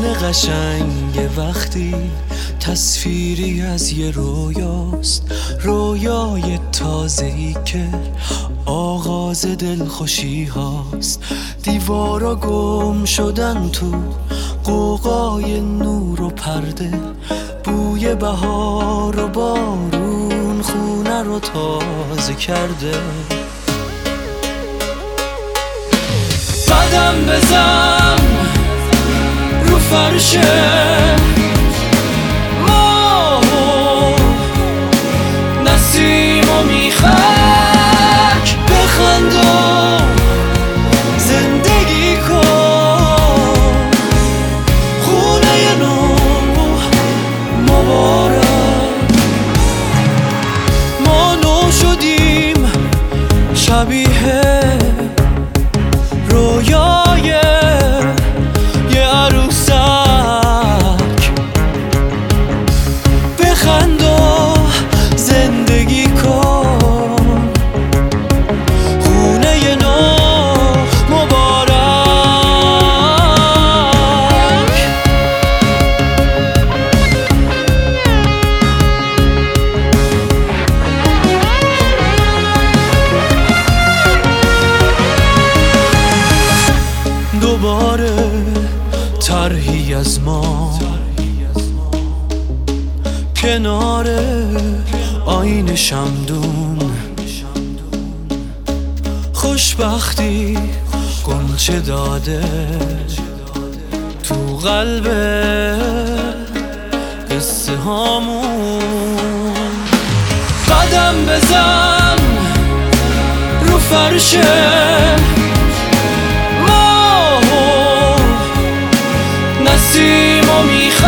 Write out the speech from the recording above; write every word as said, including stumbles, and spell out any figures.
قشنگ وقتی تصویری از یه رویاست، رویای تازه‌ای که آغاز دلخوشی هاست. دیوارا گم شدن تو قوقای نور و پرده، بوی بهار و بارون خونه رو تازه کرده. قدم بزن رو فرشه ماه و نسیم و میخک، بخند و زندگی کن، خونه نو مبارک. ما نو شدیم شبیه رویای یه عروسک، بخند و زندگی کن، خونه نو مبارک. دوباره طرحی از ما کنار آینه شمدون، خوشبختی غنچه داده تو قلب قصه هامون. قدم بزن رو فرشه ماه و نسیم و میخ